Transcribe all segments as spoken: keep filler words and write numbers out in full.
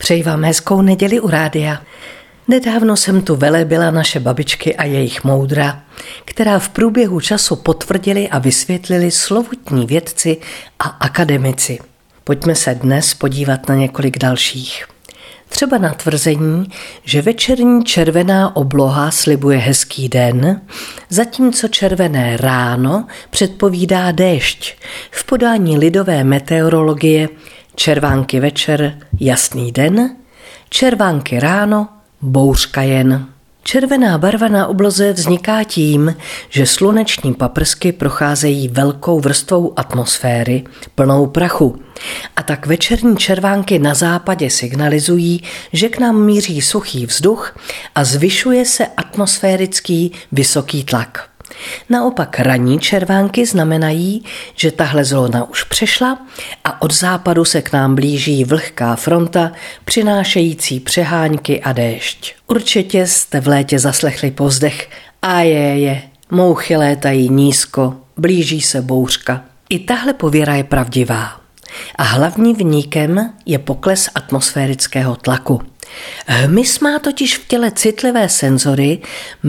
Přeji vám hezkou neděli u rádia. Nedávno jsem tu velebila naše babičky a jejich moudra, která v průběhu času potvrdili a vysvětlili slovutní vědci a akademici. Pojďme se dnes podívat na několik dalších. Třeba na tvrzení, že večerní červená obloha slibuje hezký den, zatímco červené ráno předpovídá déšť. V podání lidové meteorologie červánky večer, jasný den, červánky ráno, bouřka jen. Červená barva na obloze vzniká tím, že sluneční paprsky procházejí velkou vrstvou atmosféry, plnou prachu. A tak večerní červánky na západě signalizují, že k nám míří suchý vzduch a zvyšuje se atmosférický vysoký tlak. Naopak ranní červánky znamenají, že tahle zóna už přešla a od západu se k nám blíží vlhká fronta, přinášející přehánky a déšť. Určitě jste v létě zaslechli povzdech a je, je, mouchy létají nízko, blíží se bouřka. I tahle pověra je pravdivá. A hlavním viníkem je pokles atmosférického tlaku. Hmyz má totiž v těle citlivé senzory,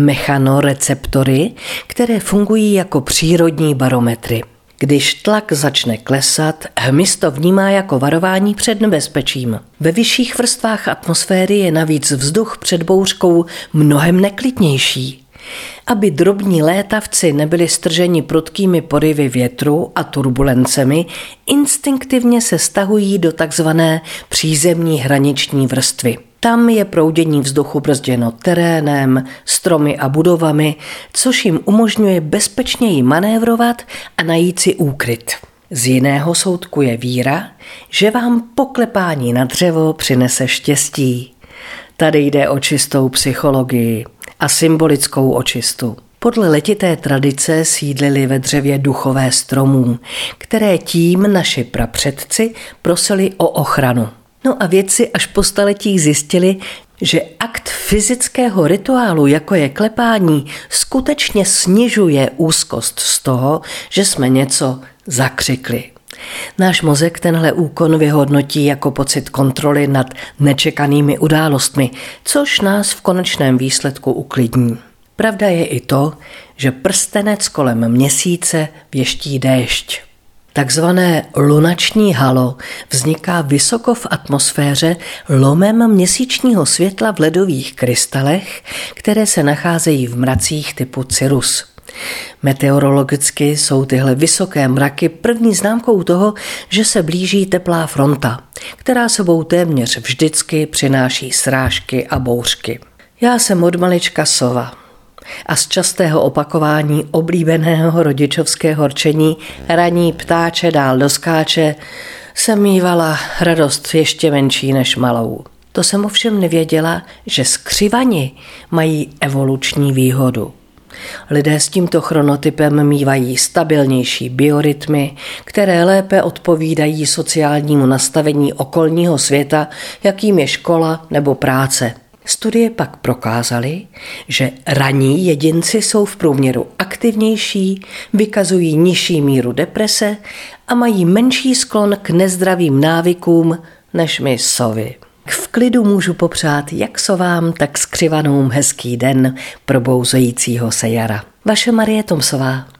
mechanoreceptory, které fungují jako přírodní barometry. Když tlak začne klesat, hmyz to vnímá jako varování před nebezpečím. Ve vyšších vrstvách atmosféry je navíc vzduch před bouřkou mnohem neklidnější. Aby drobní létavci nebyli strženi prudkými porivy větru a turbulencemi, instinktivně se stahují do takzvané přízemní hraniční vrstvy. Tam je proudění vzduchu brzděno terénem, stromy a budovami, což jim umožňuje bezpečněji manévrovat a najít si úkryt. Z jiného soudku je víra, že vám poklepání na dřevo přinese štěstí. Tady jde o čistou psychologii a symbolickou očistu. Podle letité tradice sídlili ve dřevě duchové stromů, které tím naši prapředci prosili o ochranu. No a vědci až po staletích zjistili, že akt fyzického rituálu, jako je klepání, skutečně snižuje úzkost z toho, že jsme něco zakřikli. Náš mozek tenhle úkon vyhodnotí jako pocit kontroly nad nečekanými událostmi, což nás v konečném výsledku uklidní. Pravda je i to, že prstenec kolem měsíce věští déšť. Takzvané lunační halo vzniká vysoko v atmosféře lomem měsíčního světla v ledových krystalech, které se nacházejí v mracích typu cirrus. Meteorologicky jsou tyhle vysoké mraky první známkou toho, že se blíží teplá fronta, která sebou téměř vždycky přináší srážky a bouřky. Já jsem od malička sova a z častého opakování oblíbeného rodičovského rčení raní ptáče dál doskáče jsem mívala radost ještě menší než malou. To jsem ovšem nevěděla, že skřivani mají evoluční výhodu. Lidé s tímto chronotypem mívají stabilnější biorytmy, které lépe odpovídají sociálnímu nastavení okolního světa, jakým je škola nebo práce. Studie pak prokázaly, že ranní jedinci jsou v průměru aktivnější, vykazují nižší míru deprese a mají menší sklon k nezdravým návykům než my sovy. V klidu můžu popřát jak sovám, tak skřivanům hezký den probouzejícího se jara. Vaše Marie Tomsová.